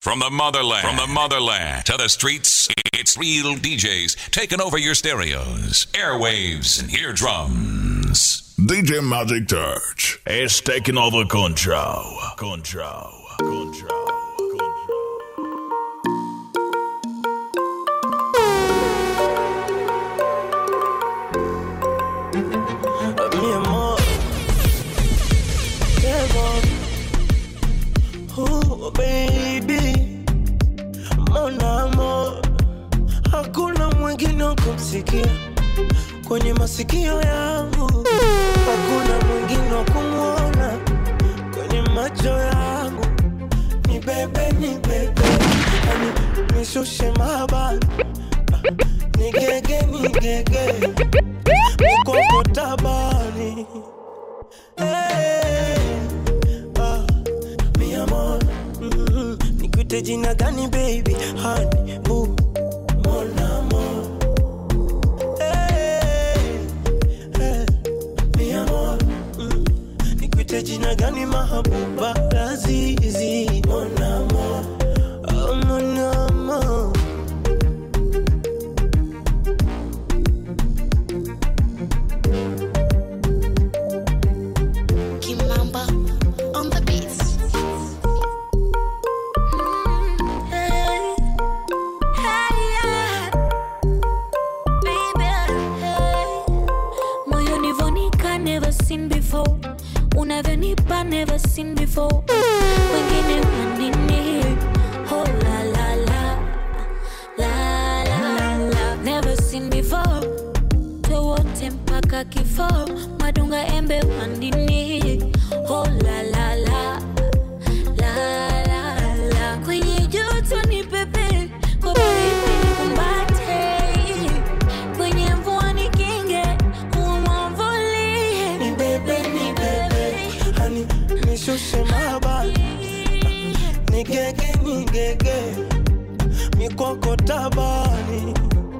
From the motherland to the streets, it's real DJs taking over your stereos, airwaves, and eardrums. DJ Magic Touch is taking over control. Mi amor, oh baby, mon amor, hakuna mwingine wa kumsikia kwenye masikio yangu, hakuna mwingine wa kumuona kwenye macho yangu. Ni bebe, yani nishushe mahaba, ni gege, mikoko tabani. Mi amor, nikuite jina gani baby, honey, boo, mon amor. Mi amor, nikuite jina gani mahabuba, lazizi, mon amor, oh mon amor. Never seen before. Wengine manini, oh la la la, la la la. Never seen before. Tewote mpaka kifo, madunga embe manini, oh la la la, la la la. Kwenye joto ni pepe, kwa baridi ni kumbate, kwenye mvua ni kinge, umwamvuli. Ni bebe, nishushe mahaba, ni gege, mikoko tabani.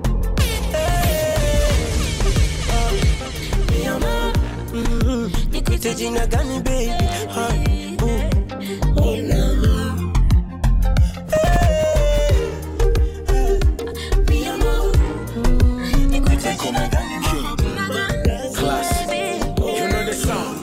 Mi amor, nikuite jina gani baby, honey, boo, mon amor. Mi amor, nikuite jina gani Classic, you know the sound.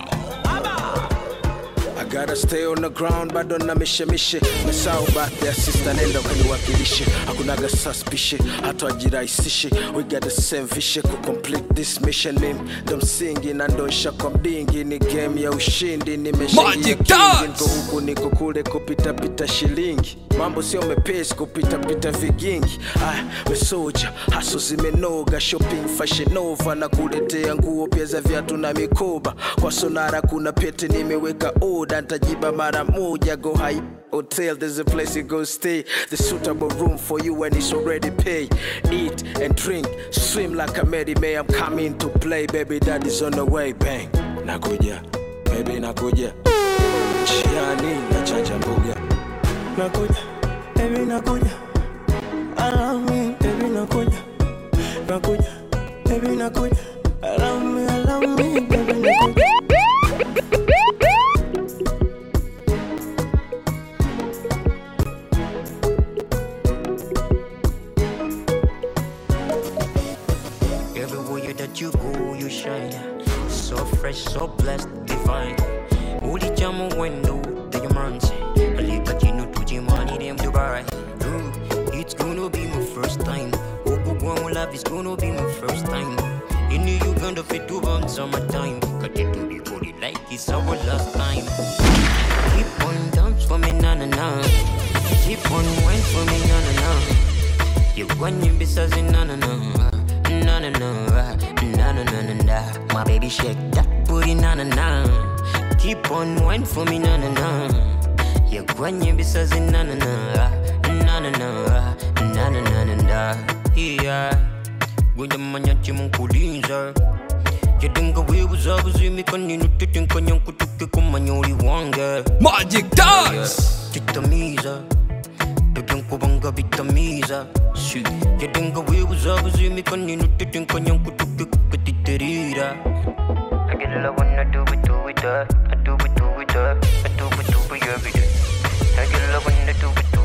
Gotta stay on the ground, bado na mishe Mesao back there, sister nenda ukaniwakilishe. Hakunaga suspicion, hata ajirahisishe. We got the same vision, complete this mission. Mimi ndo msingi na ndo nsha kwa mdingi. Ni game ya ushindi, nimeshaingia kingi. Niko huku niko kule kupita shilingi. Mambo sio mepesi kupita vigingi. We soldier, haso zimenoga. Shopping fashion nova, na kuletea nguo pia za viatu na mikoba. Kwa sonara kuna pete nimeweka order. Ntajiba mara moja, go high hotel, there's a place you go stay. The suitable room for you and it's already paid. Eat and drink, swim like a Mary May. I'm coming to play, baby daddy's on the way, bang. Nakuja, baby nakuja. Chiani, nachanja mbuga. Nakuja, baby nakuja. Allow me, baby nakuja. Nakuja, baby nakuja. Allow me, baby nakuja. You go, you shine. So fresh, so blessed, divine. Uli jamu wendo, the yamansi. Alika jino tuji money, them Dubai. It's gonna be my first time. Oku love is gonna be my first time. In New Uganda, fit to run summertime. Cut it to the body like it's our last time. Keep on dance for me, na na na. Keep on wine for me, na na na. You want me besides na na na. Na na na, na na na na. My baby shake that booty, na na na. Keep on wine for me, na na na. You gwanye bisazi, na na na, na na na, na na na na. Yeah, gwanye manyachi munkulinza. You dinga wewe zabu zimi kaninu titinka nyanku tuke kumanyori wanga. Magic Dance. Titamiza, tukinko banga bitamiza. You dinga wewe zabu zimi kaninu titinka nyanku tuke kutiterira. I get a love when I do it, I do it, I do it, I do it every day. I get a love when I do it.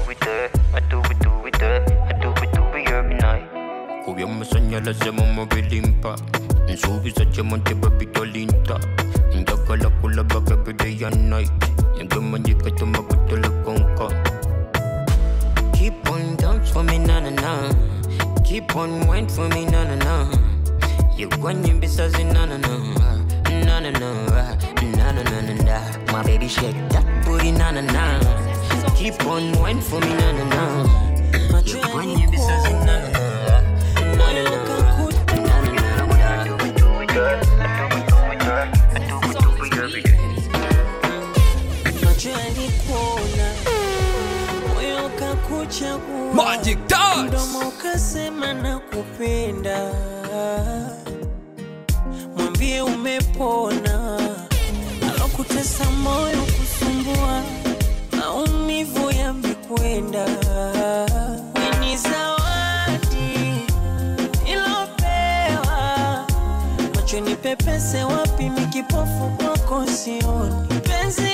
You're such a monkey, baby, dolinta. In the color, pull back every day and night. You give me the cut to my good to look on. Keep on dance for me, na na na. Keep on wine for me, na na na. You want me besides na na na. Na na na, na na na na. My baby shake that booty, na na na. Keep on wine for me, na na na. You want me besides na na na. Magic Dance. Mdomo kasema nakupenda, mwambie umepona. Alokutesa moyo kusumbua, maumivu yamekwenda. Ni zawadi ilopewa, macho ni pepese wapi mikipofu kwako sioni. Penzi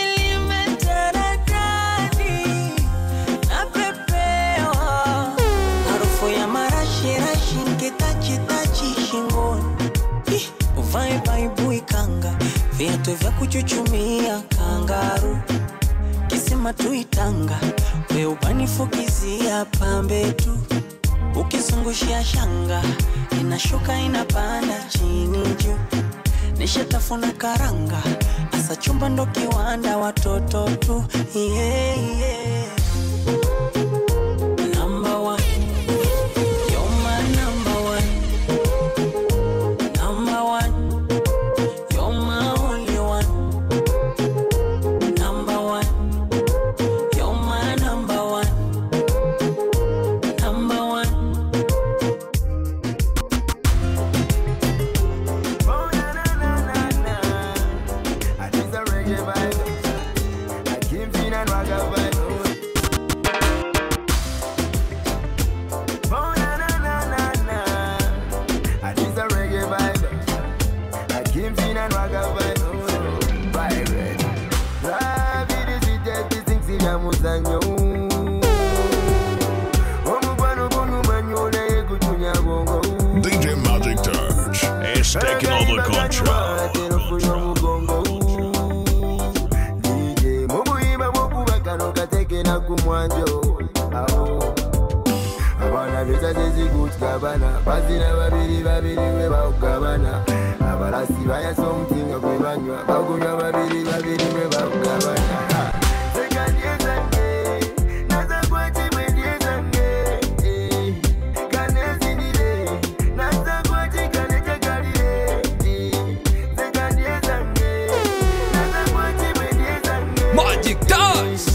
uvae baibu ikanga, viatu vya kuchuchumia kangaru. Kisima tuitanga, we ubanifukizia pambe tu. Ukizungushia shanga, inashuka inapanda chini juu. Nishatafuna karanga, asa chumba ndo kiwanda watoto tu. Yeah, yeah. DJ Magic Touch is taking all the control. DJ Mubuiba Mubaka no Kateke na kumwanjo. Abana beza zezi good kabana, bazina babiri we bakabana. Abarasi baya something akwebanywa, bagunya babiri we bakabana. Magic Dance.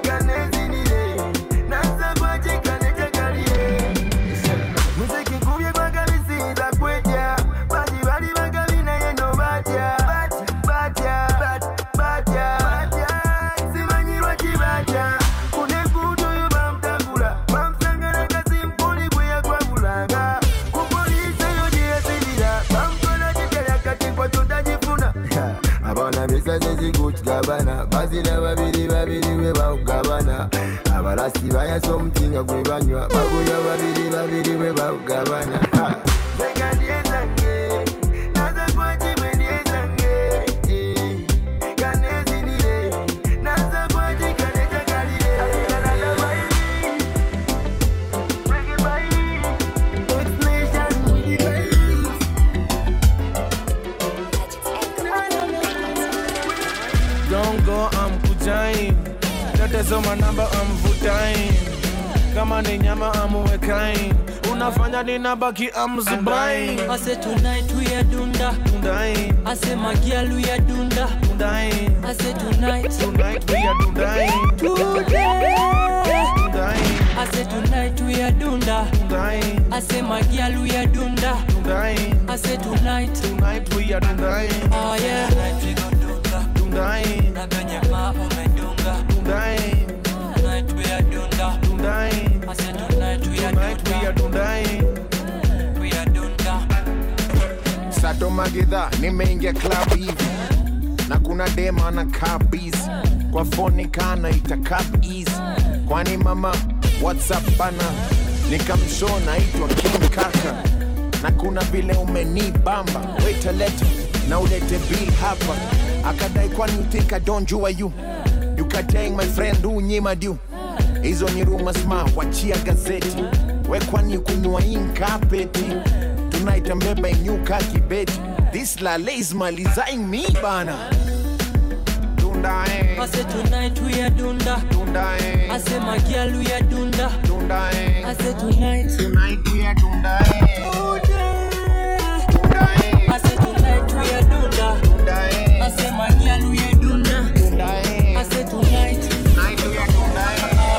Bazina babiri we bakabana. Abarasi baya something akwebanywa, bagunya babiri we bakabana. Natazama namba amvutain, kama ni nyama amuwekain, unafanya ninabaki amzubain. I say tonight we are dunda, dundain. I say my girl we are dunda, dundain. I say tonight we are dundain. Today dundain. I say tonight we are dunda, dundain. I say my girl we are dunda, dundain. I say tonight we are dundain. Oh yeah, tonight we go dunda, dundain. na benye ma umedunga, dundain. Tonight we are dunda, dundain. I say tonight we are dundain. We are dunda. Sato Magidha nimeingia club hivi na kuna dema na busy kwa phone kana ita cup easy. Kwani mama WhatsApp bana nikamshow naitwa King Kaka na kuna vile umenibamba. Wait a letter, na ulete bill hapa. Akadai kwani you think I don't jua you. You kateng my friend unyima du. Hizo ni rumors ma, wachia gazeti. We kwani kunywa inkapeti. Tonight I'm beba inyuka kibeti. This lale is malizaing me bana. Dunda eh. I said tonight we are dunda. Dunda eh. I said my girl we are dunda. Dunda eh. I said tonight we are dunda eh. Dunda eh. I said tonight we are dunda. Dunda eh. I said my girl we are dunda. Dunda eh. I said tonight we are dunda eh. Oh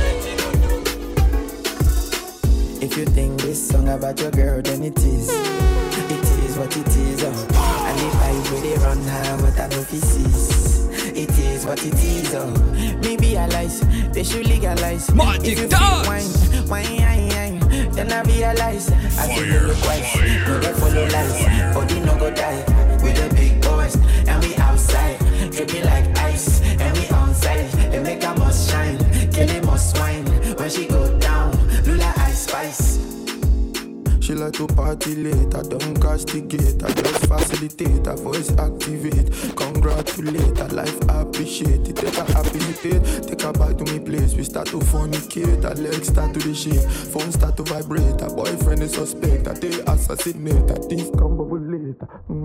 yeah. If you think this song about your girl, then it is. It is what it is. And if I really run her, but I know feces. It is what it is. Maybe I lies, they should legalize. Magic dance. Wine, then I realize I feel look twice. No they follow lies, body no go die. We the big boys and we outside, dripping like ice. And we outside, they make a must shine, kill him must wine. When she go down, Lula ice spice. She like to party late, I don't castigate, I just facilitate, her voice activate, congratulate, her life appreciate it, take her habilitate, take her back to me place, we start to fornicate, her legs start to the shake, phone start to vibrate, her boyfriend is suspect, I they assassinate, her thief come bubble later,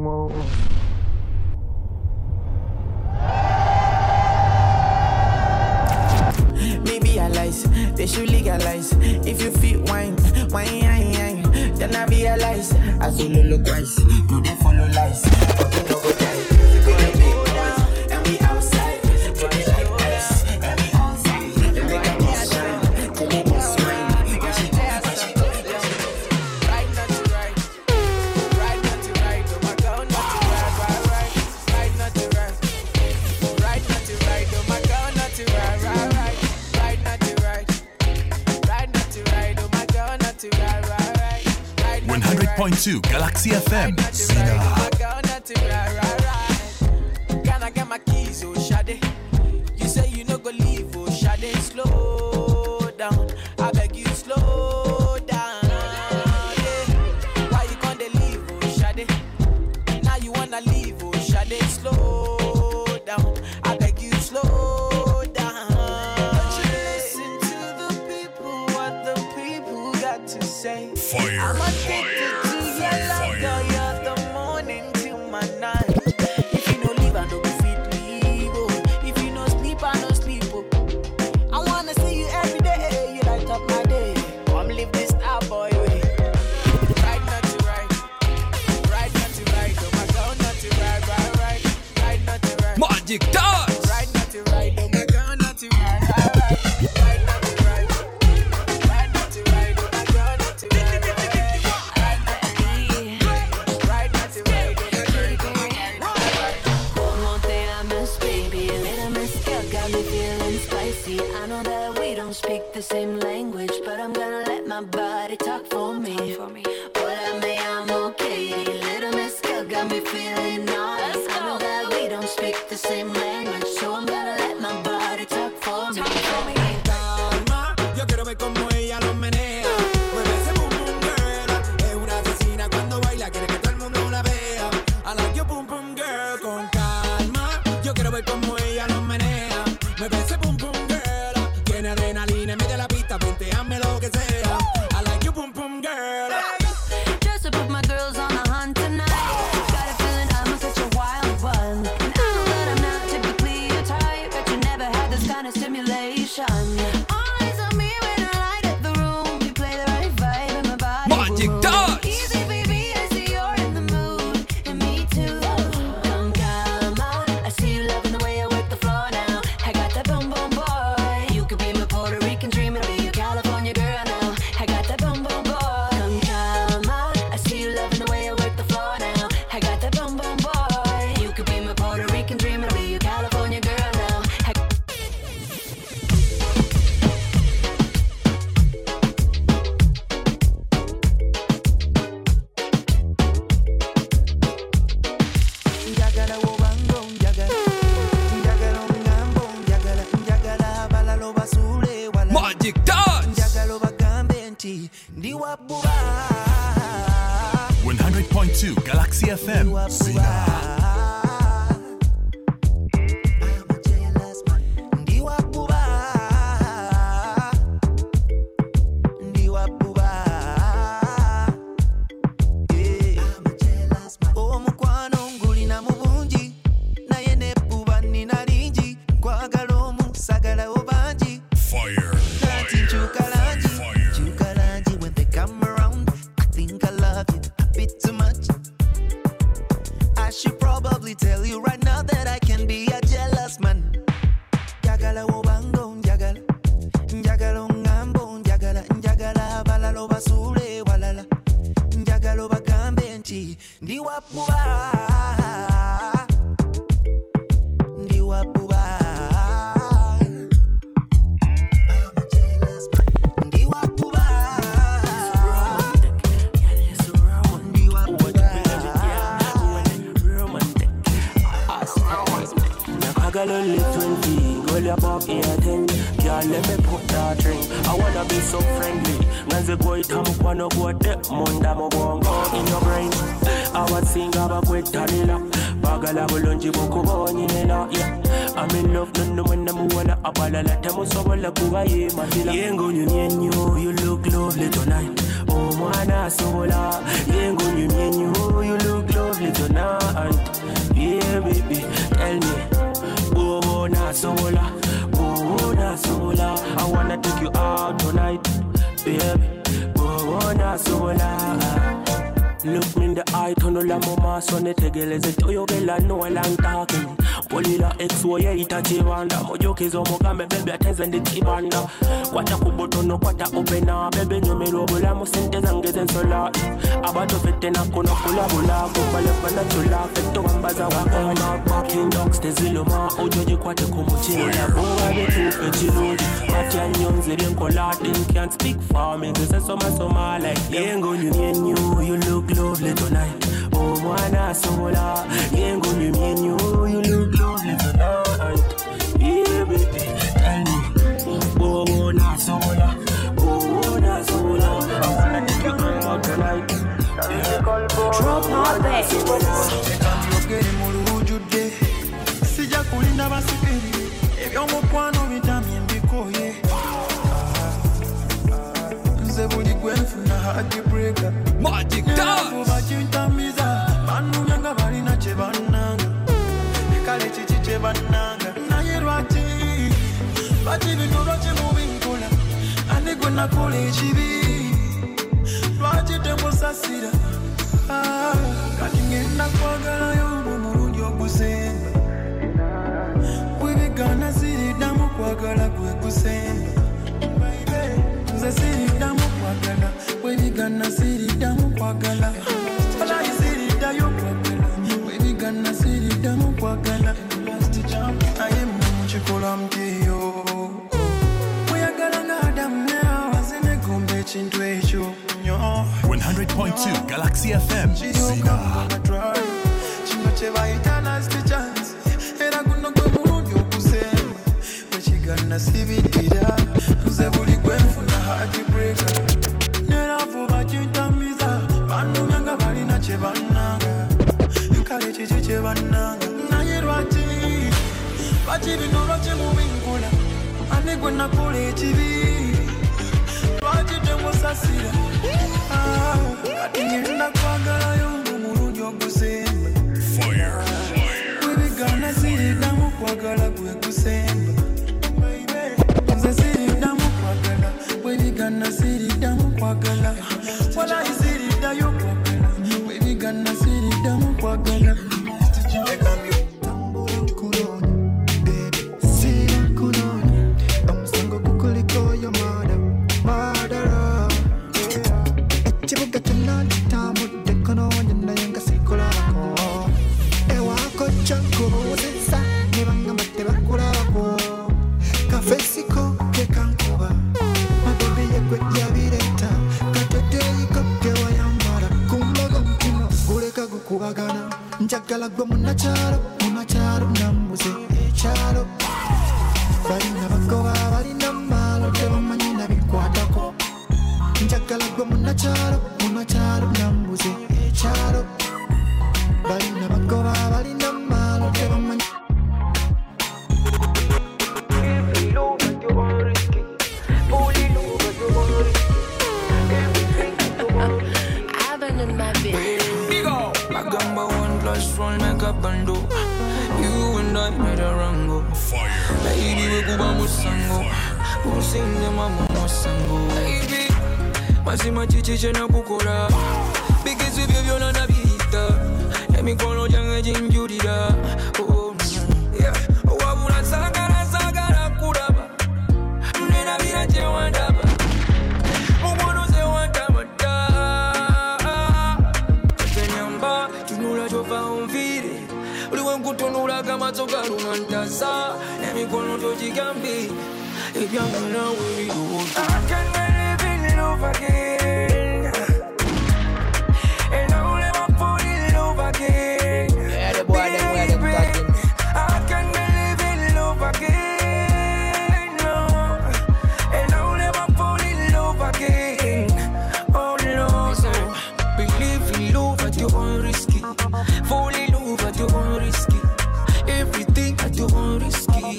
Maybe I lies, they should legalize. If you feel wine, then I realize I solo look wise. Do they follow lies? But you no go die. We the big boys and we outside, dripping like ice. And we outside, they make a must shine, till they must wine. When she go, right not to right, right not to right. Oh my God, not to right, right not to right, right not to right. Oh my God, not to right, right not to right, right not to right. Oh my God, not to right. 100.2 Galaxy FM. Zina. Can I get my keys, oh Shade? You say you no go leave, oh Shade. Slow down, I beg you slow down. Yeah. Why you can't leave, oh Shade? Now you wanna leave, oh Shade. Slow down, I beg you slow down. Don't you listen to the people, what the people got to say. Fire. Magic dance. Right not to right, oh my God, not to right, right not to right, right not to right, oh my God, not to right, right not to right, oh my God. One thing I miss, baby, a little miss girl got me feeling spicy. I know that we don't speak the same language, but I'm gonna let my body talk for me. Hola, me llamo Katie. Little miss girl got me feeling naughty. I know that we don't speak the same language, so I'm gonna let my body talk for me. Calma, yo quiero ver como ella lo menea. Mueve ese boom boom girl. Es una asesina cuando baila, quiere que todo el mundo la vea. I like your boom boom girl. Con calma, yo quiero ver como ella lo menea. Mueve ese boom boom girl. Tiene adrenalina en medio de la pista, ponteame lo que sea. I like your boom boom girl. Just to put my girls on the hunt tonight. Got a feeling I'm such a wild one. And I know that I'm not typically your type, but you never had this kind of stimulation. Eyes on me when I light up the room. You play the right vibe and my body Magic will dance. easy, baby, I see you're in the mood. And me too. Con calma, I see you loving the way I work the floor now. I got that boom boom boy. You could be my Puerto Rican dream, and I'll be your California girl now. I got that boom boom boy. Con calma, I see you loving the way I work the floor now. I got that boom boom boy. You could be my Puerto Rican dream, and I'll be your California girl now. Magic dance. Ndiwa buba 100.2 Galaxy FM. Sina. You look lovely tonight. Oh, mwana sola. You look lovely tonight. Yeah, baby, tell me. Oh, na sola. Oh, na sola. I wanna take you out tonight, baby. Oh, na sola. Look me in the eye, turn on la mama, son it tegeleze toyo bella no lang talking. Polila X way itachibanda, mojoke zo mokame baby attention the tibanda. Kwata kubotono kwata opena, baby nyomero bola mo sente zange zensola. Abato fete na kono kula bola, kumbale pana chula, feto wambaza waka na barking dogs teziloma, ojoji kwate kumuchila. Boa betu fechiludi, matia nyonze renkola, then can't speak for me, cause I soma like yengo nyu, you look lovely tonight. Oh, mwana sola. Yengo you look lovely tonight. Yeah, baby, tell me. Oh, na sola. Oh, na sola. I wanna take you out tonight. Drop my back. Yogere mu lujude. Sija kulinda basikiri. Ebyomo kwano vitamini mbikoye. Nze buli gwenfuna hadi breaker. Magic dance. Bachintamiza manu nyanga balina chebananga kale chichi chebananga naye lwaki bati bino lwaki mubinkola ane gwe nakola ekibi lwaki temusasira kati ngenda kwagalayo omulundi ogusemba bwebigana siriddamu kwagala gwe gusemba nze siriddamu kwagala bwebigana siriddamu kwagala Walayi siriddayo kwagala bwebigana siriddamu kwagala naye mukikola mutiyo bweyagala nga Adamu ne Hawa zinegomba ekintu ekyo nnyo 100.2 Galaxy FM. Sina. kino kye bayita last chance era guno gwe mulundi okusemba bwekigana sibiddira nze buli gwenfuna hadi breaker neravu bakintamiza banumya nga balina kye bannanga kale kiki kye bannanga naye lwaki lwaki bino lwaki mubinkola ane gwe nakola ekibi lwaki temusasira kati ngenda kwagalayo omulundi ogusemba bwebigana siriddamu kwagala gwe gusemba nze siriddamu kwagala bwebigana siriddamu kwagala walayi siriddayo kwagala bwebigana siriddamu kwagala njagala gwe munakyalo munakyalo nambuze ekyalo balina bagoba balina maalo tebamanyi nabikwatako njagala gwe munakyalo munakyalo nambuze ekyalo bando. You and I made a rango. Baby, we go bamu sango. Who sing the mama sango. Baby, masima chichi na kukora. Because if you're not a bita, let me call on young Jim Judida. Oh, yeah. Oh, I wanna sagara kuraba. Nena vira jewandaba. Mugono se wandamata. Tenyamba, tunula jova umvire. Uliwengu tunula kama toka rumantasa. Let me call on Joji Gambi. If you're gonna worry, I can't believe in love again. And I'll never fall in love again. Yeah, the boy, them where them talking. I can't believe in love again. No. And I'll never fall in love again. Oh no. So, believe in love at your own risky. Fall in love at your own risky. Everything at your own risky.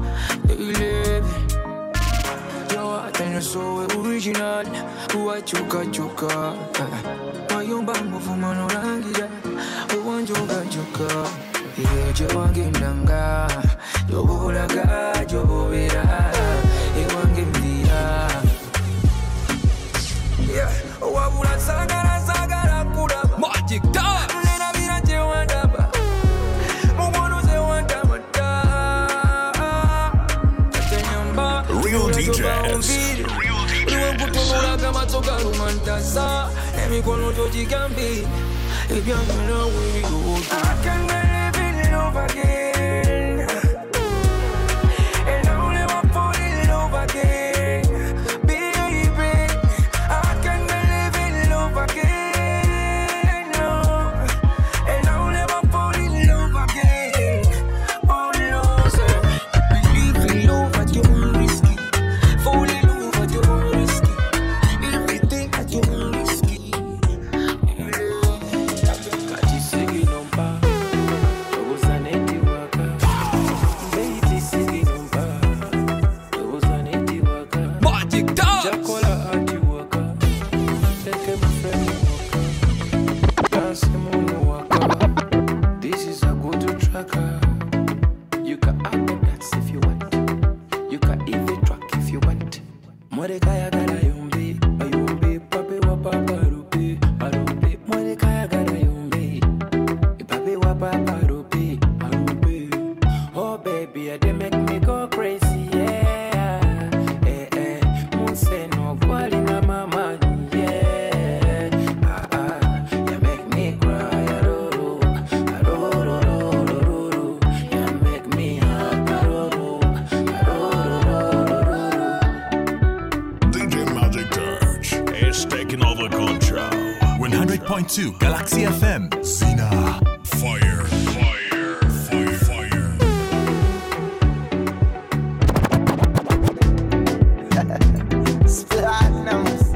So original, who choka. Mayomba mufuma no rangira, uwanjoga joka. Yeje wange ndanga, jobulaga, jobera, ewange mbira. Yeah, wabula sagara kuraba. Magic dance. Nena vira jewandaba. Mugono se wandamata. Tenyamba. Real DJs. Let me go to Joji Gambi. If you're gonna worry, I can't believe in love again. And I'll never fall in love again. Baby, I can't believe in love again. No. And I'll never fall in love again. Oh no, sir. Believe in love at your own risky. Fall in love at your own risky. Everything at your own risky. Magic dance. This is a good tracker. You can add the dance if you want. You can even track if you want. Morekaya gara yombe, ayombe, pape wa papa rupe, arupe. Morekaya gara yombe, pape wa papa rupe, arupe. Oh baby, they make me go crazy, yeah. Munse no kwali na mama, yeah. You make me cry, aroro, aroro, aroro. You make me happy, aroro, aroro. DJ Magic Touch is taking over control. 100.2 Galaxy FM. Zina. Fire. Platinums.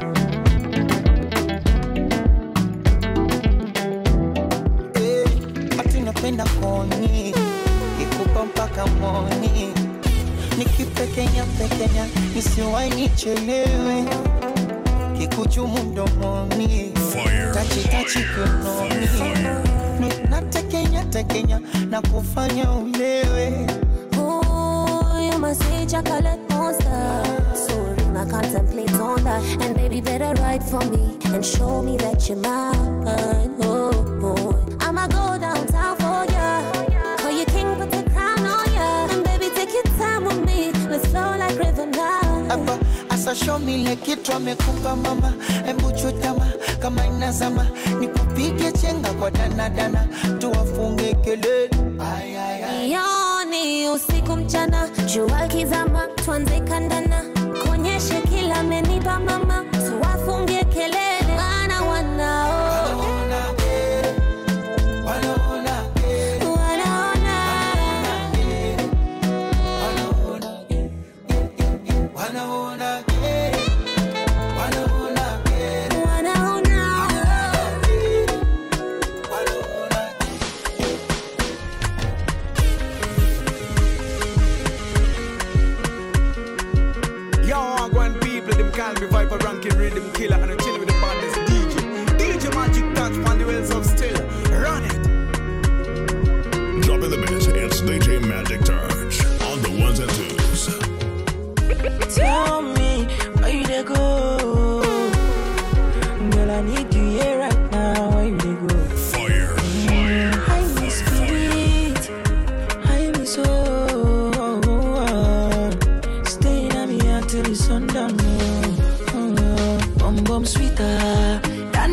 Ati napenda koni ikupa mpaka moni nikipekenya nisiwai nichelewe kikuchumu mdomoni tachi kononi natekenya na kufanya ulewe. Ooh, you must say chocolate monster. So I contemplate on that. And baby, better write for me and show me that you're mine. Oh, boy. I'ma go downtown for ya. For your king, put the crown on ya. And baby, take your time with me. Let's flow like river now. Apa, asa show me like kitu amekupa mama. Embu chutama kama inazama. Nikupige chenga kwa dana. Tuwafunge kelele. Yoni usiku mchana, jua kizama, tuanze kandana. Konyeshe kila amenipa mama, tuwafungie kelele. Wanao call me Viper ranking rhythm killer, and I'm chilling with the baddest DJ Magic Touch on the wheels of still. Run it. Magic Touch on the ones and twos. Tell me where you dey go, girl. I need you here right now. Where you dey go? Fire. I'm the spirit. I'm so staying at me until the sundown. Bum sweeter than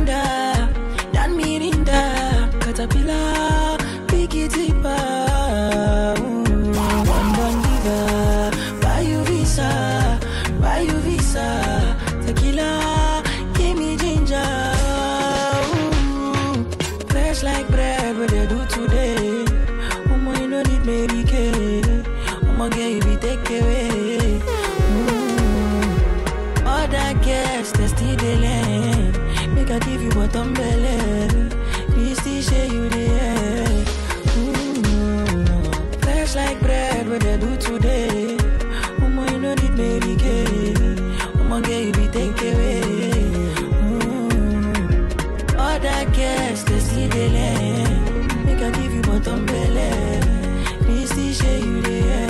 Mirinda, Caterpillar, Big it deeper. London Diva, buy you visa, tequila, give me ginger. Fresh like bread, what they do today. Woman, you don't need Mary Kay. Woman, girl, you be take away. All that gets, they still delay. Make I give you bottom belly. This t-shirt you the air. Fresh like bread, what they do today. Woman, you don't need Mary Kay. Woman, girl, you be take away. All that gets, they still delay. Make I give you bottom belly. This t-shirt you the air.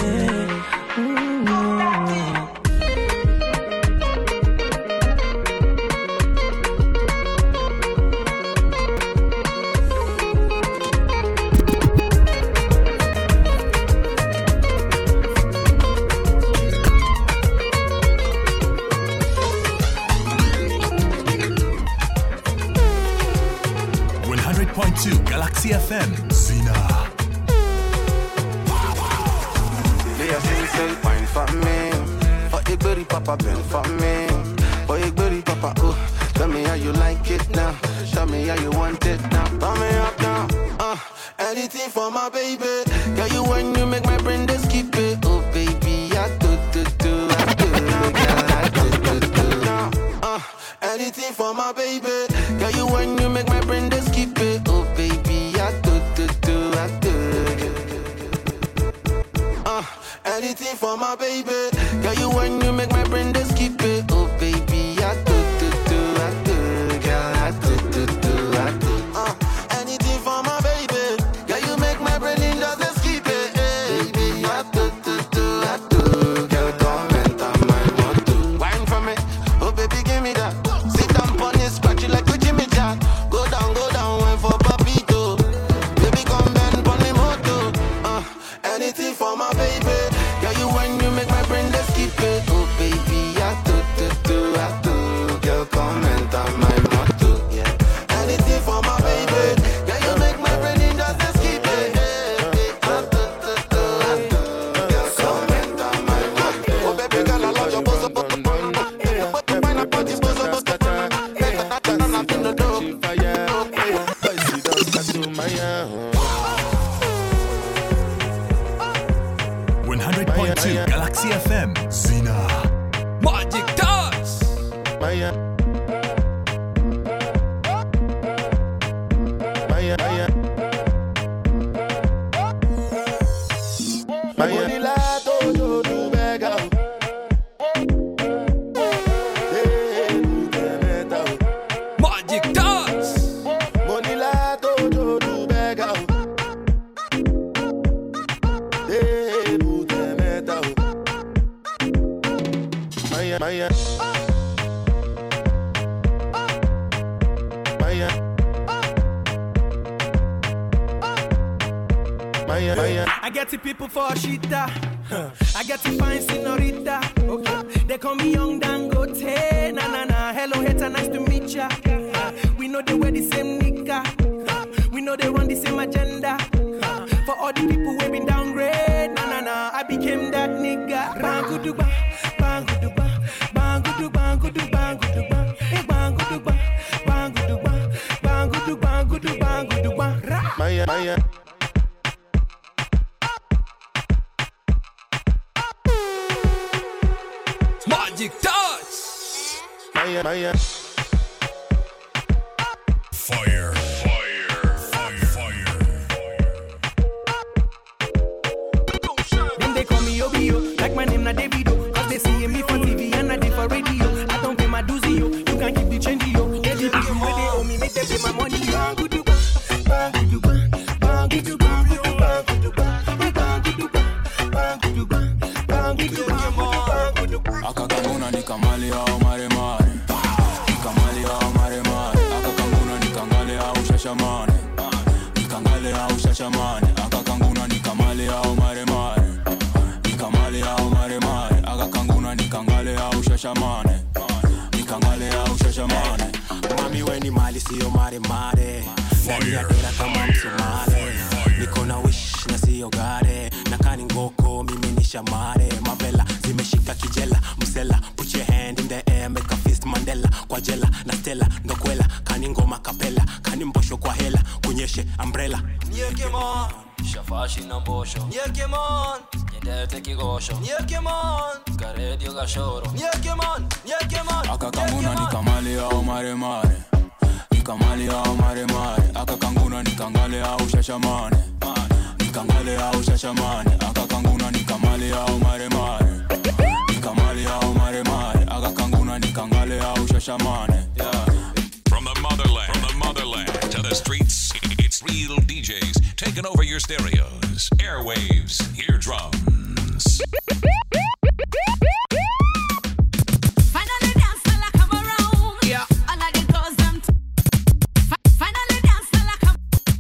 Galaxy FM, Zina. They are saying, wine for me. For a berry papa, bend for me. For a berry papa, oh. Tell me how you like it now. Tell me how you want it now. Turn me up now. Anything for my baby. Girl, you when you make my brain just skip it. Oh, baby, I do. Anything for my baby. Girl, you when you make my brain just skip it. Oh, baby, I do. Anything for my baby. Girl, you when you make my brain just skip it. Oh, baby, I do. Girl, I do. Anything for my baby. Girl, you make my brain just skip it. Baby, I do. Girl, come and tell my motto. Wine for me. Oh, baby, give me that. Sit down on it, scratch it like a Jimmy Jack. Go down, wine for Papito. Baby, come bend on the moto. Anything for my baby. Girl, you when you make my brain just skip it. Oh, baby, I do. Girl, come and tell my motto. Yeah. Anything for my baby. Girl, you make my brain just skip it. Girl, come and tell my motto. Oh, baby, girl, I love your bosom. Find a party, bosom. 100.2 Galaxy FM, Zina. Magic Touch. Maya. Magic Touch. I get the people for Shita. I get to find senorita. Okay. They call me Young Dangote. Na. Hello, hater, nice to meet ya. We know they wear the same nigga. We know they run the same agenda. For all the people who been downgrade. Na. I became that nigga. Banguduba, banguduba, bangudu, bangudu, banguduba. Banguduba, banguduba, bangudu, bangudu, banguduba. Maya. Magic Touch. Maya. Fire. Then they call me Obio, like my name na Davido. Cause they see me for TV and I did for radio. I don't pay my dues, yo. You can keep the change, yo. They the people where they owe me, make them pay my money. Banguduba, banguduba, banguduba, banguduba, banguduba, banguduba. Akakanguna nikamali au maremare. Nikamali au maremare. Akakanguna nikangale au shashamane. Nikangale au shashamane. Akakanguna nikamali au maremare. Nikamali au maremare. Akakanguna nikangale au shashamane. Nikangale au shashamane. Mami we ni mali siyo maremare. Ndani ya dera kama msumare. Niko na wish na siyo gare. Nakani ngoko mimi ni shamare. Mavela zimeshika kijela. Msela put your hand in the air. Make a fist Mandela. Kwa jela na stella ndokwela. Kani ngoma kapela. Kani mbosho kwa hela. Kunyeshe umbrella. Nyekemon Shafashi na mbosho Nyekemon Nyendete kigosho Nyekemon Karedio gashoro Nyekemon Akakanguna nikamali au maremare. Nikamali au maremare. Akakanguna nikangale au shashamane. Nikangale au shashamane. Akakanguna nikamali au maremare. Nikamali au maremare. Akakanguna nikangale au shashamane. From the motherland to the streets, it's real DJs taking over your stereos, airwaves, eardrums. Finally dance till I come around. Yeah. All of the girls them. Finally dance till I come.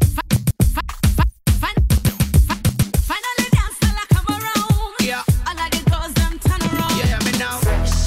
Finally dance till I come around. Yeah. All of the girls them turn around. Yeah, me now.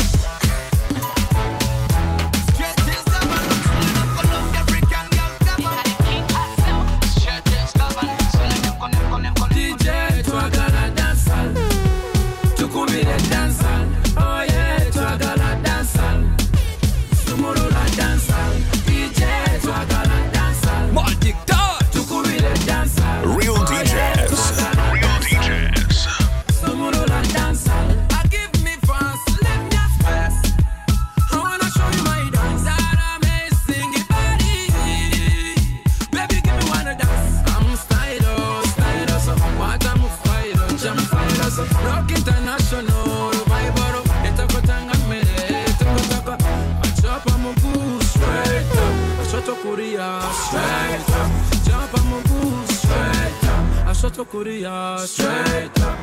DJ, tu agala dancehall. Tu combine dancehall. Oh yeah, tu agala dancehall. Tomorrow la dancehall. DJ, tu agala dancehall. Magic touch. Tu combine dancehall. Real DJs. Real DJs. Tomorrow la dancehall. I give me fast, let me space. I wanna show you my dance. That amazing body. Baby, give me one dance. I'm stylo, so what I'm fire, jump fire, so rock international, vibe, etakotanga mere, etakotaka, chop a mugu straight up, a shot of Korea straight up, chop a mugu straight up, a shot of Korea straight up.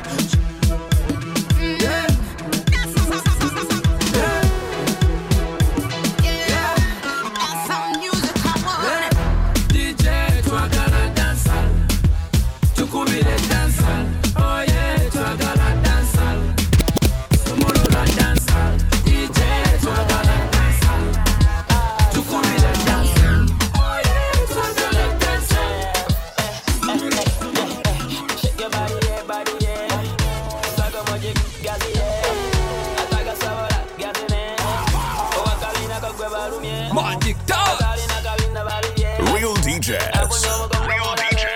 Yeah. DJ, tu agala dancehall. Tu combine dancehall. Oh yeah, tu agala dancehall. Tomorrow la dancehall. DJ, tu agala dancehall. Tu combine dancehall. Oh yeah, tu agala dancehall. Shake your body, yeah, body, yeah. Saga magic, gazi, yeah. Ataga sabora, gazi, yeah. Owa kalina kakwe baru, yeah. Magic touch. Kalina kabinda baru, yeah. Real DJs. Real DJs.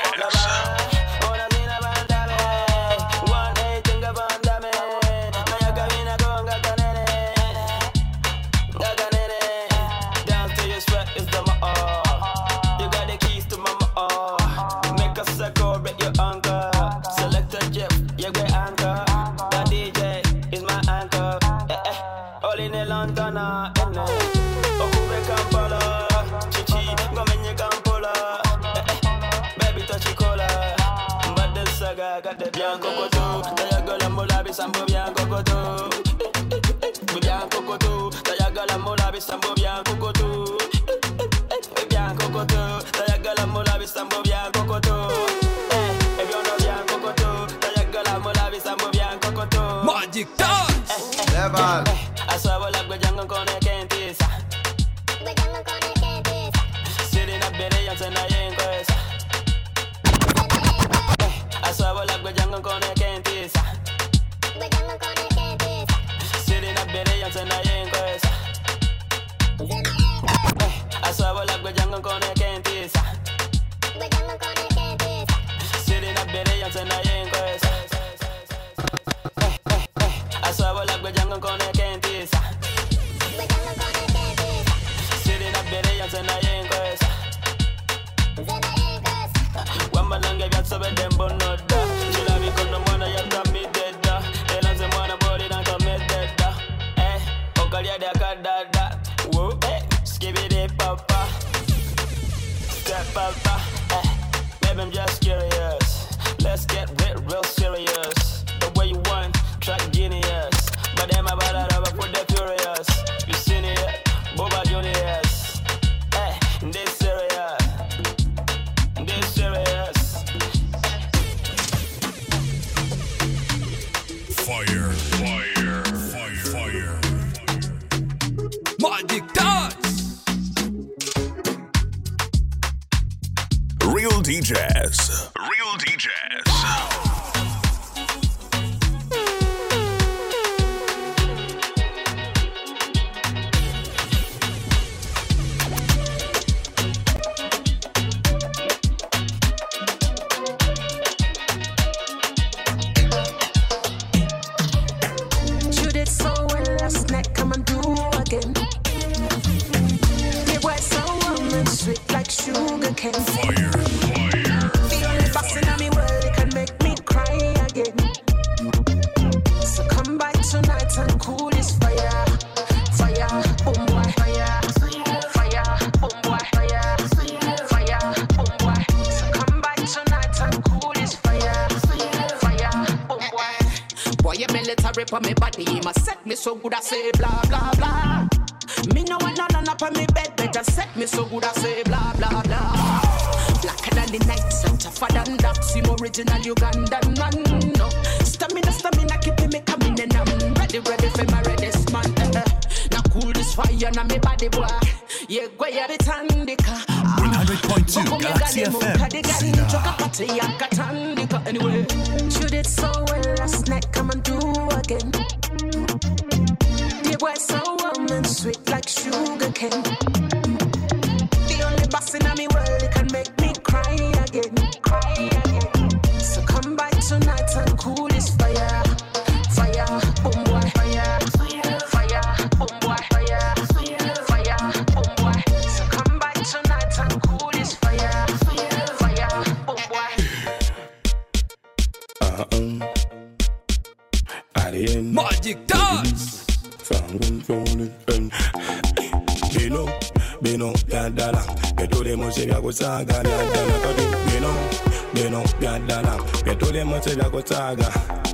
Got the bianco coto, Tayagola Molabi Sambo Bianco coto. Bianco coto, Tayagola Molabi Sambo Bianco coto. Bianco coto, Tayagola Molabi Sambo Bianco coto. If you know Bianco coto, Tayagola Molabi Sambo Bianco coto. Magic touch. Level. Asabo la gujango con el kentisa. Sitting up better and I ain't cosa. Asabo la gujango con el kentisa. Sitting up better and I ain't cosa. Asabo la gujango con el kentisa. Sitting up better and I ain't cosa. Asabo la gujango con el kentisa. Sitting up better and I ain't cosa. Wambalanga vya sobe dembo noda. Chila mikono mwana ya tamideda. Elanze mwana body na kamededa. Okalia de akadada. Whoa, skibidi papa. Step papa. Baby, I'm just curious. Let's get real serious. The way you want, track genius. But them about that, I put the furious. Magic Touch. Real DJs. Real DJs. You did so well last night, come and do again. You were so warm and sweet like sugar cane. Fire. The only boxing on me world, it can make me cry again. So come back tonight and cool this fire. Fire, boom boy. Fire, boom boy. Fire, boom boy. So come back tonight and cool this fire. Fire, boom boy. Boy, you military for me body, you must set me so good I say blah blah blah. Me no want none up on me bed, better set me so good I say blah blah blah. Blacker than the night, so tougher than that. Sim original Ugandan man. No stamina, keeping me coming and I'm ready for my reddest man. Now cool this fire na me body boy. Yeah, go ya the tandika. 100.2 Galaxy FM. Anyway, you did so well last night, come and do again. You were so warm and sweet like sugar cane. The only boss in my world, it can make me cry again. So come back tonight and cool this fire. Fire, boom boy. Fire, boom boy. Fire, boom boy. So come back tonight and cool this fire. Fire, boom boy. Magic Touch. Beno, piadala, petole mose vya kusaga, piadala kodi. Beno, piadala, petole mose vya kusaga.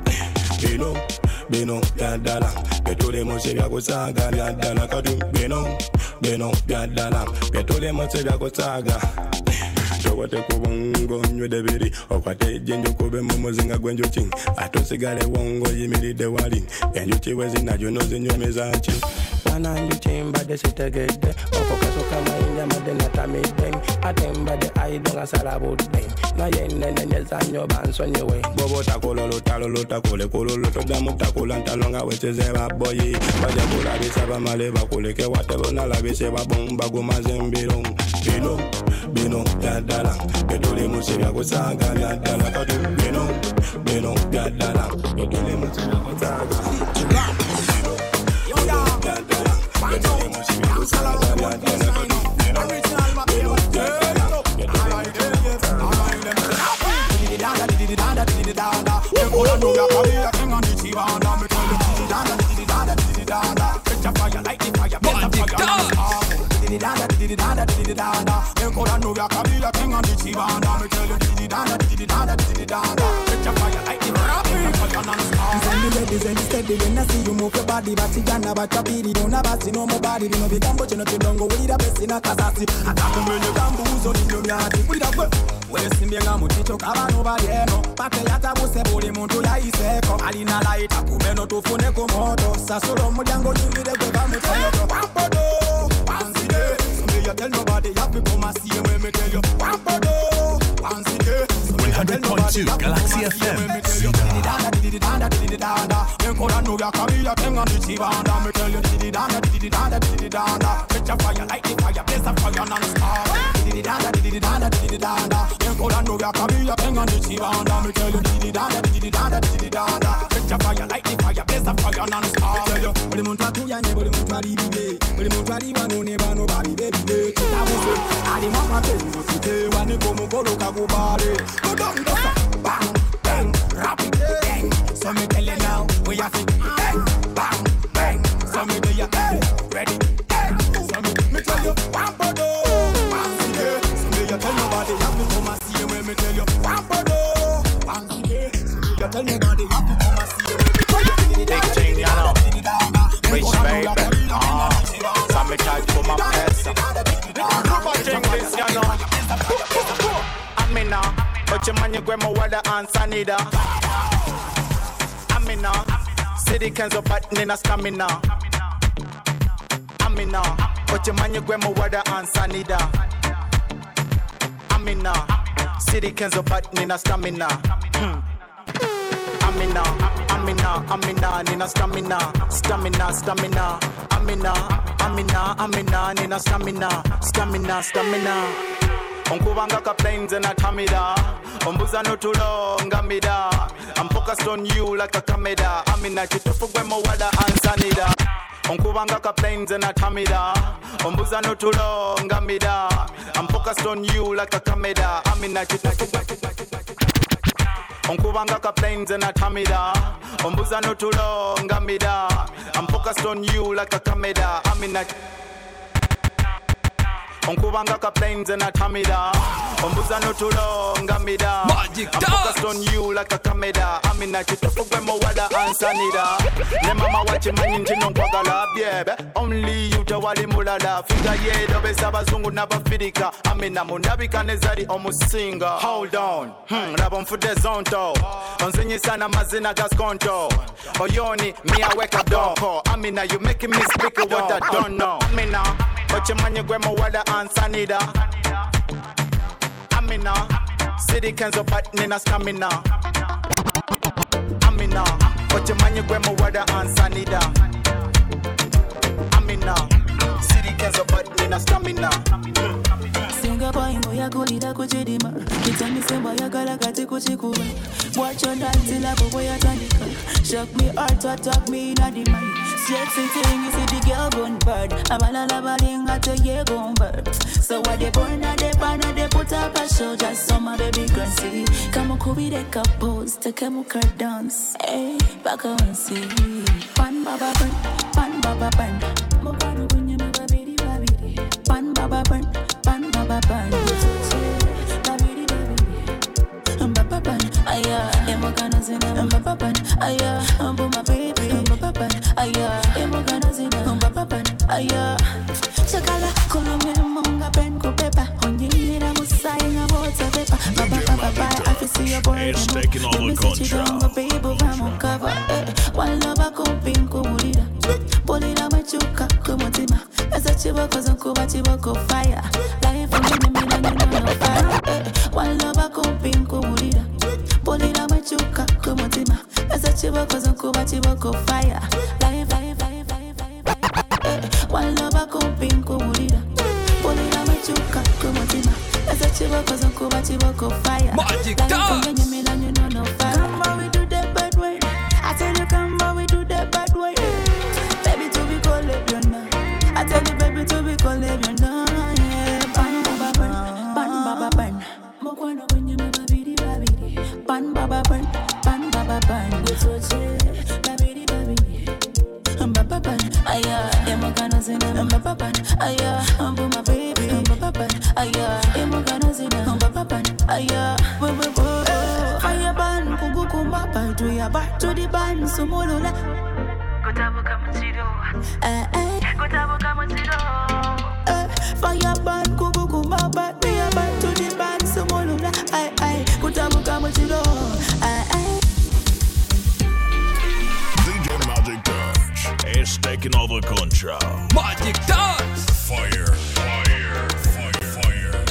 Beno, piadala, petole mose vya kusaga, piadala kodi. Beno, piadala, petole mose vya kusaga. Wate kubongo nywede biri okwate jenjo kube mumuzinga gwenjo ching atosigale wongo yimiri de wali enjo chiwezi na jono zinyo mezachi ana nju chimba de sitegede opokaso kama inja madena tamiden atemba de aidonga sarabuden na yenne nezanyo banso nyewe bobo takololo talolo takole kololo to damu takolanta longa wecheze baboyi baja kula bisaba male bakole ke wate bona la bisaba bomba gomazembiro Beno, piadala, petole mose vya kusaga, piadala kadu. Beno, piadala, petole mose vya kusaga. Petole mose vya kusaga, piadala kadu. Beno, piadala, Steady when I see you move your body, but you can't about your body. Don't have no more body, you know, we can put you not long. We the best in a casasi. I got to bring you down, who's on your yard. We the work. Well, see me, I'm going to cover nobody, no. But the yata was a body, Monto, I say, Alina Light, Akumeno to Funeco Moto, Sasoro, Mojango, you need a government. Once a day, so me you tell nobody, you have to come and see when me tell you. Once a day, 100.2 Galaxy FM. Zina. Know your career, thing on the Chivanda. Me tell you, diddy-danda. Catch a fire like the fire, place a fire non-stop. Diddy-danda. You coulda know your career, thing on the Chivanda. Me tell you, diddy-danda. Catch a fire like the fire, place a fire non-stop. Me tell you, buli muntu atuyanye, buli muntu alibibe, buli muntu alibano neba nobody baby. Tabuze, alimama tengo site, wani komukolo kakubale. Go down, bang, bang, rapid, bang. So me tell you now, we have to bang, bang. So me tell you, hey, ready, hey. So me tell you, wampodo, wanside. So me you tell nobody, have to come and see you when me tell you, wampodo, wanside. So you tell nobody, have to come and see you when me tell you. Big thing, you know, rich baby, so me try to come up best. Super thing this, you know. I'm in now, but your man you grab my water and sanida. City cans of fighting in a stamina. Amina, ochimanye gwe muwada ansanida. Amina, city kenzo but nina stamina. Amina, Amina, Amina, nina stamina, stamina, stamina. Amina, Amina, Amina, nina stamina, stamina, stamina. Onkubanga ka planes and a tamida. Ombuza no tulo ngamida. I'm focused on you like a camera. Amina chitufu gwe muwada ansanida. Onkubanga ka planes and a tamida. Ombuza no tulo ngamida. I'm focused on you like a camera. Amina chitufu Onkubanga ka planes and a tamida. Ombuza no tulo ngamida. I'm focused on you like a camera. Amina Onkubanga ka planes and a tamida. Ombuza no tulo ngamida. I'm focused on you like a camera. Amina chitufu gwe muwada ansanida. Ne mama wachi manyinti nonkwagala byebe. Only you tawali mulala. Figa yedo besa bazungu nabafirika. Amina mundabika nezari omusinga. Hold on, rabo mfude zonto. Onzinyi sana mazina gaskonto. Oyoni mi aweka doko. Amina you making me speak what I don't know. Amina ochimanye gwe muwada ansanida. Amina, city kenzo but nina stamina. Amina, ochimanye gwe muwada ansanida. Amina, city kenzo but nina stamina. Singa boy moya kulida kuchidima. Kitani semba ya gala kati kuchikuwa. Watch your dance till I boy atanika. Shock me heart attack me in a demand. Sexy thing you see the girl gone bad. Abalala balinga to ye gone bad. So what they born at the banner they put up a show just so my baby can see. Kama kubi de kapos te kemuka dance. Hey, back on see. Pan baba ban, pan baba ban. Mokano bunye baba bidi babidi. Pan baba ban, pan baba ban. Babidi babidi. Baba ban, aya. Emokano zina. Baba ban, aya. Ambu my baby. Baba ban, aya. Emokano zina. Baba ban, aya. Chakala kono me monga pen ko pepa. Onyi na musai na water pepa. Baba baba, I feel see your boy. It's taking all the control. Baby, vamos cover. One love ko pinko mulida. Bolida machuka kumotima. Esa chiba kozo kuba chiba ko fire. Life on me na no fire. One love ko pinko mulida. Bolida machuka kumotima. Esa chiba kozo kuba chiba ko fire. Life. One love ko pinko mulida. Bolida machuka kumotima. Esa chiba kozo kuba chiba ko fire. Magic dance. No fire. Come on, we do that bad way. I tell you, come on, we do that bad way. Baby, to be called it, you know. I tell you, baby, to be called it, you know. Yeah, ban baba ban, ban baba ban. Mokwano wenye mababidi babidi. Ban baba ban, ban baba ban. Gotoche, babidi babidi. Baba ban, aya. Emokano zina. Baba ban, aya. Ambu my baby. Baba ban, aya. Emokano zina. Baba ban, aya. Fire ban, kugu kumba. Do ya back to the ban, sumulula. Kutabu kama chido. Kutabu kama chido. Fire ban, kugu kumba. Do ya back to the ban, sumulula. Kutabu kama chido. DJ Magic Touch is taking all the control. Magic Touch. Fire, fire, fire, fire.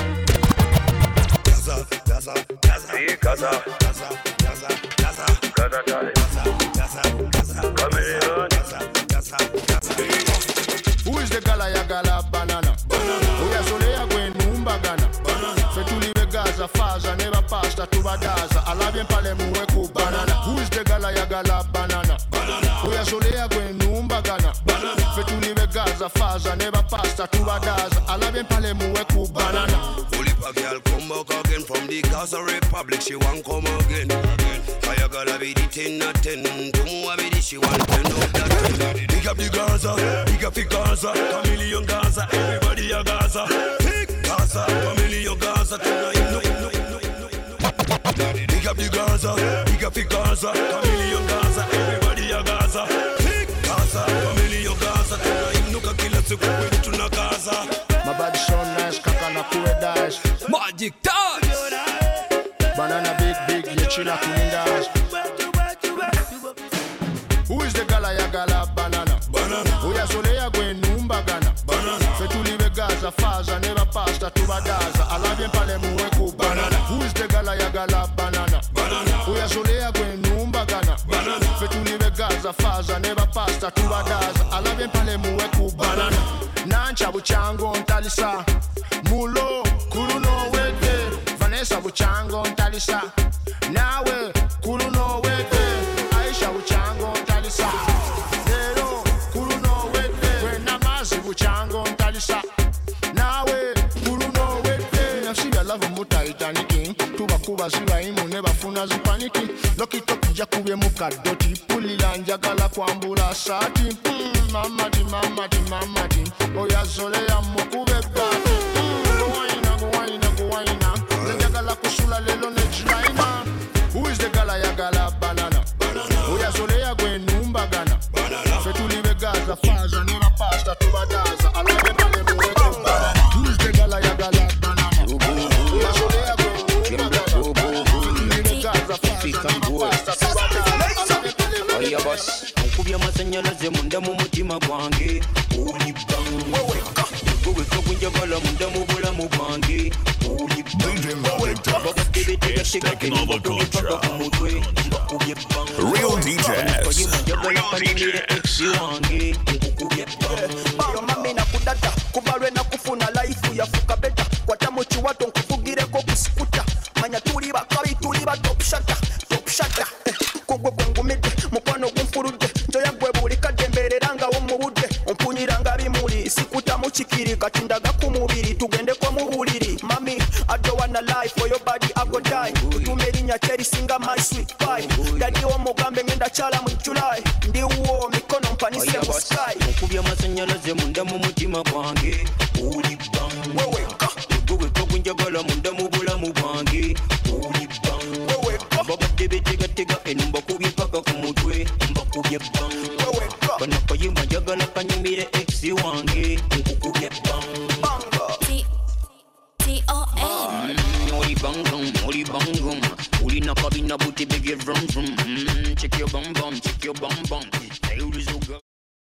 Gaza, Gaza, Gaza, Gaza, Gaza, Gaza, Gaza, Gaza, Gaza, Gaza, Cameroon, Gaza, Gaza, Gaza. Who is the gala ya gala banana? Uya sole ya gwenumba gana. Fetuliwe Gaza, faza, never pasta tubadaza. Alabien pale muwe ku banana. Who is the gala ya gala banana? Uya sole ya gwenumba gana. Fetuliwe Gaza, faza, never pasta tubadaza. Alabien pale muwe ku banana. A girl come back again from the Gaza Republic, she want come again. Fire girl a be the 10 not 10, Tumu a be the she want 10 of that 10. Big up the Gaza, big up the Gaza, Chameleon Gaza, everybody a Gaza. Big Gaza, Chameleon Gaza, tonight. Big up the Gaza, big up the Gaza, Chameleon Gaza, everybody a Gaza. Big Gaza, Chameleon Gaza, tonight. Nuka kila siku kwetu na Gaza. My body so nice, kaka na kuwe dash. Magic Touch. Banana big, ye chila kunindash. Who is the gala ya gala banana? Uya sole ya gwenumba Gaza, Faza, never pasta, tubadaza. Alabye pale muwe ku banana. Who is the gala ya gala banana? Uya solea gwen numba gana. Fetuliwe Gaza, Faza, never pasta, tubadaza. Alabye pale muwe ku banana. Nancha buchango ntalisa. Mulo, kuruno wete. Vanessa buchango ntalisa. Nawe, kuruno wete. Aisha buchango ntalisa. Nero, kuruno wete. Wenamazi buchango ntalisa. Nawe, kuruno wete. Nafsiga lava mu Titanic. Tubakuba zibaimu nebafuna zipaniki. Lokitoki jakubye mukadoti. Pulila njagala kwambula sati. Mamati, mamati, mamati. Oya zole ya mokube gati. Guaina. Njagala kusula lelo nechilaina. Who is the gala ya gala banana? Oya zole ya gwen numba gana. Fetuliwe Gaza, Faza, never pasta, tubadaza. Alabe pale muwe kumbana. Who is the gala ya gala banana? Oya zole ya gwen numba gana. Fetuliwe Gaza, Faza, never pasta, tubadaza. Alabe pale muwe kumbana. Nkubye amasanyalaze munda mu mutima gwange uli bang wewe kakunjagala munda mu bulamu bwange uli Real DJs. mami nakudada kubalwe nakufuna life yafuka beta kwata mu kiwato nkuvugireko kusikuta manya tuli bakabi tuli ba top shata kugwe gwengumide mukwano gumfurudde njoya gwe buli kadembereranga wo mu budde ompunyiranga bimuli sikuta mu kikiri katindaga ku mubiri tugendeko mu buliri mami I don't wanna lie for your body I go die tutume erinnya terisinga my sweet pie dadi omugambe ngenda chala mu July ndi uwo mikono mpanise mu sky nkubye amasanyalaze munda mu mutima gwange uli bang wewe kakunjagala munda mu bulamu bwange uli bang babadde betegatega enumba kubye paka ku mutwe mbakubye bang banakayima njagala kanyumire ex wange nkukubye bang T-O-N Oli bangum Uli nakabina buti bege vrum vrum Check your bum bum, check your bum bum.